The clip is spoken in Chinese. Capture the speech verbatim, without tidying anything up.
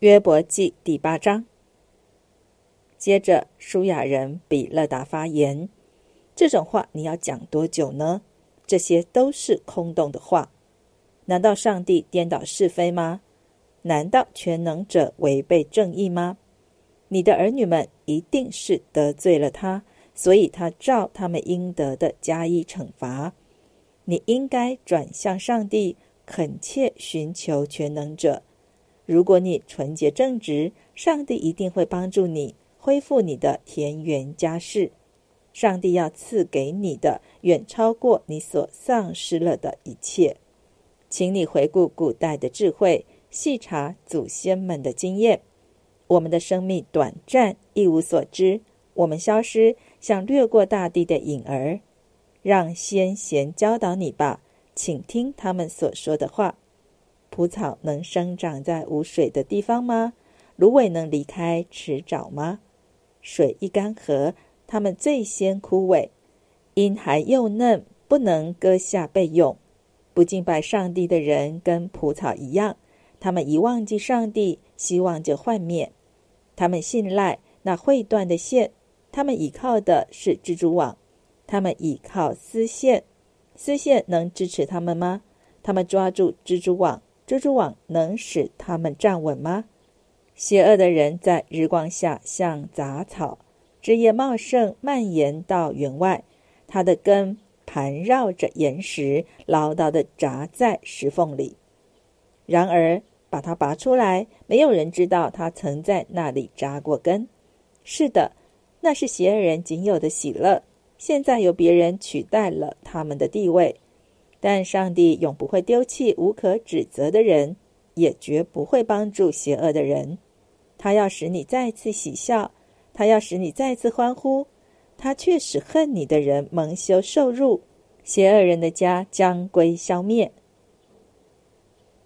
约伯记第八章。接着舒亚人比勒达发言，这种话你要讲多久呢？这些都是空洞的话。难道上帝颠倒是非吗？难道全能者违背正义吗？你的儿女们一定是得罪了他，所以他照他们应得的加以惩罚。你应该转向上帝，恳切寻求全能者。如果你纯洁正直，上帝一定会帮助你恢复你的田园家室。上帝要赐给你的远超过你所丧失了的一切。请你回顾古代的智慧，细查祖先们的经验。我们的生命短暂，一无所知，我们消失，像掠过大地的影儿。让先贤教导你吧，请听他们所说的话。蒲草能生长在无水的地方吗？芦苇能离开池沼吗？水一干涸，它们最先枯萎。因还幼嫩，不能割下备用。不敬拜上帝的人跟蒲草一样，他们一忘记上帝，希望就幻灭。他们信赖那会断的线，他们倚靠的是蜘蛛网，他们倚靠丝线，丝线能支持他们吗？他们抓住蜘蛛网，蜘蛛网能使他们站稳吗？邪恶的人在日光下像杂草，枝叶茂盛，蔓延到园外，它的根盘绕着岩石，牢牢地扎在石缝里。然而把它拔出来，没有人知道它曾在那里扎过根。是的，那是邪恶人仅有的喜乐，现在有别人取代了他们的地位。但上帝永不会丢弃无可指责的人，也绝不会帮助邪恶的人。他要使你再次喜笑，他要使你再次欢呼，他却使恨你的人蒙羞受辱，邪恶人的家将归消灭。